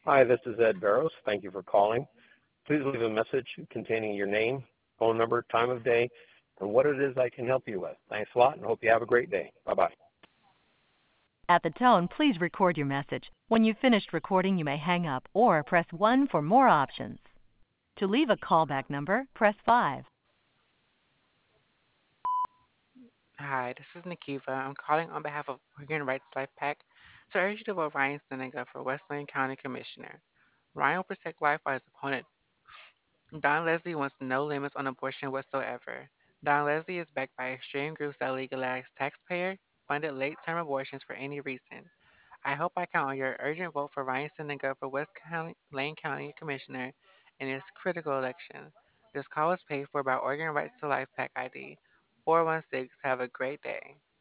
Hi, this is Ed Barrows. Thank you for calling. Please leave a message containing your name, phone number, time of day, and what it is I can help you with. Thanks a lot and hope you have a great day. Bye-bye. At the tone, please record your message. When you've finished recording, you may hang up or press 1 for more options. To leave a callback number, press 5. Hi, this is Nikiva. I'm calling on behalf of Human Rights Life Pack to urge you to vote Ryan Seneca for West Lane County Commissioner. Ryan will protect life while his opponent, Don Leslie, wants no limits on abortion whatsoever. Don Leslie is backed by extreme groups that legalize taxpayer-funded late-term abortions for any reason. I hope I count on your urgent vote for Ryan Seneca for Lane County Commissioner in this critical election. This call is paid for by Oregon Rights to Life Pack ID 416. Have a great day.